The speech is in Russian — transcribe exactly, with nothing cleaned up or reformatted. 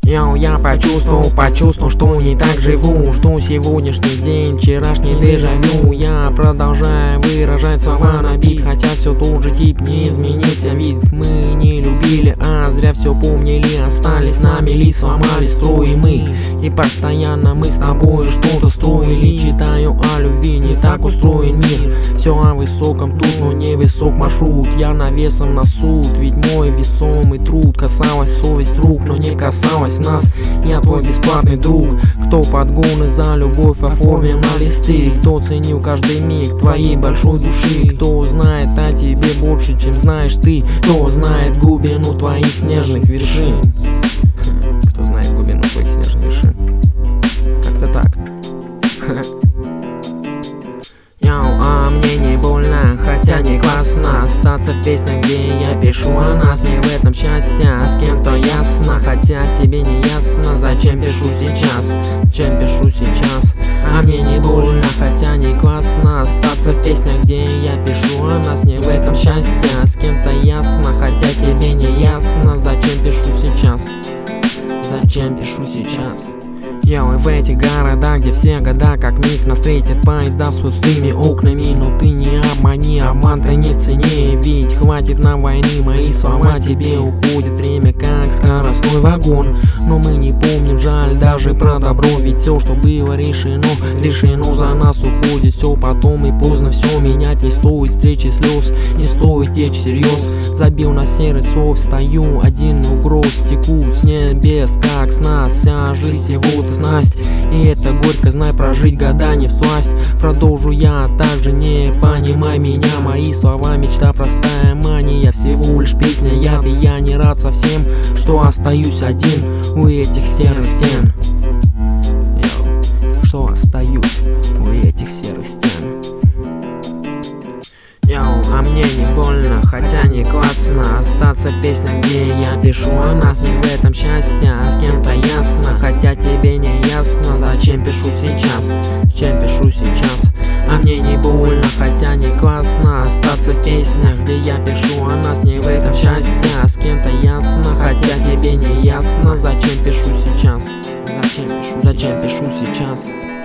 Йоу, я почувствовал, почувствовал, что не так живу, что сегодняшний день, вчерашний дежавю. Я продолжаю выражать слова на бит, хотя все тот же тип, не изменился вид. Мы не любили, а зря все помнили, остались на мели, сломали строй мы. И постоянно мы с тобой что-то строили, читаю о любви, не так устроен мир. Все о высоком тут, но не высок маршрут, я навесом на суд, ведь мой весомый труд касалась совесть рук, но не касалась нас. Я твой бесплатный друг, кто подгоны за любовь оформил на листы, кто ценил каждый миг твоей большой души, кто знает о тебе больше, чем знаешь ты, кто знает глубину твоих снежных вершин. Кто знает глубину твоих снежных вершин. Как-то так. Йоу, а мне не больно, хотя не классно остаться в песнях, где я пишу о нас. Не в этом счастье, а с кем-то ясно, хотя тебе не ясно, зачем пишу сейчас, зачем пишу сейчас. А мне не больно, хотя не классно остаться в песнях, где я пишу о нас. Не в этом счастье, а с кем-то ясно, хотя тебе не ясно, зачем пишу сейчас, зачем пишу сейчас. Йоу, и в этих городах, где все года как миг, нас встретят поезда с пустыми окнами. Но ты не обмани, обман-то не в цене, ведь хватит на войны, мои слова тебе уходит время как скоростной вагон. Но мы не помним, жаль, даже про добро, ведь все, что было решено, решено за нас уходит. Все потом и поздно, все менять не стоит, встречи слез, не стоит течь всерьез. Забил на серый сов, стою один, угроз текут с небес, как с нас вся жизнь всего-то знасть. И это горько, знай, прожить года не всласть. Продолжу я также, не понимай меня, мои слова мечта простая, мания всего лишь песня. Я и я не рад совсем, что остаюсь один у этих серых стен. Йоу, что остаюсь у этих серых стен. Йоу, а мне не больно, хотя не классно остаться в песнях, где я пишу о нас. Не в этом счастье, а с кем-то ясно, хотя тебе не ясно, зачем пишу сейчас, зачем пишу сейчас. А мне не больно, хотя не классно остаться в песнях, где я пишу о нас. Не в этом счастье, а с кем-то ясно, хотя тебе не ясно, зачем пишу сейчас, зачем пишу, зачем пишу сейчас.